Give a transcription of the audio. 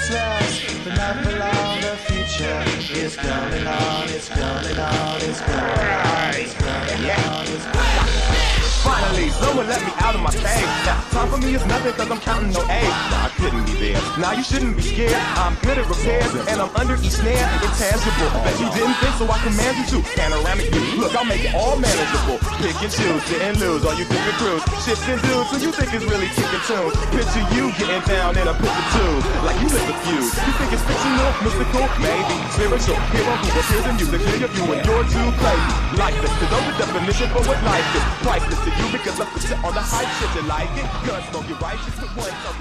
what's last, but not for long. The future is coming on, it's coming on, it's coming on, it's coming on, it's coming on. Finally, someone let me out of my cage. Now, time for me is nothing cause I'm counting no A's. Nah, I couldn't be there. Now you shouldn't be scared. I'm good at repairs and I'm under each snare. Intangible that you didn't think, so I command you to. Panoramic view, look, I'll make it all manageable. Pick and choose, didn't lose all you different crews. Shifting dudes, so you think it's really kicking tunes. Picture you getting down in a pit of two. Like you lit the fuse. You think it's fictional, mystical, maybe spiritual. Hero who appears in music, clear you and you're too crazy. Lifeless, cause those the definition for what life is. Priceless to you because of the shit on the hype shit. You like it? Gun smoke, you're righteous with one.